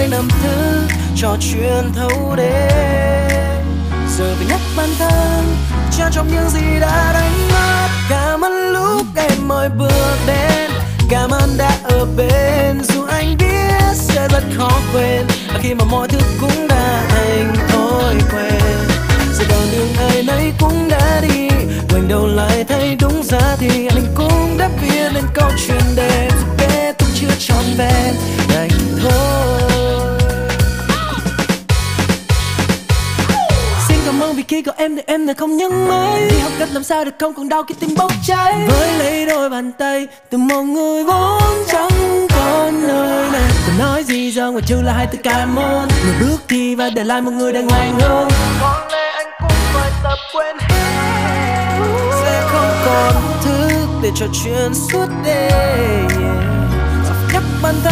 2 năm thứ trò chuyện thâu đêm. Giờ phải nhắc bản thân cho trong những gì đã đánh mất. Cảm ơn lúc em mỗi bước đến, cảm ơn đã ở bên dù anh biết sẽ rất khó quên. Và khi mà mọi thứ cũng đã thành thói quen, giờ đoạn đường ai nấy cũng đã đi, ngoảnh đầu lại thấy đúng ra thì anh cũng đã viết nên câu chuyện đêm dù kết thúc chưa trọn vẹn đành thôi. Xin cảm ơn vì khi có em thì em đã không nhấc máy, vì học cách làm sao để không còn đau khi tim bốc cháy. Với lấy đôi bàn tay từ một người vốn chẳng còn nơi này, còn nói gì giờ ngoài trừ là hai từ cảm ơn. Người bước đi và để lại một người đang lành hơn. Có lẽ anh cũng phải tập quên hết, sẽ không còn thức để trò chuyện suốt đêm. Và nhắc bản thân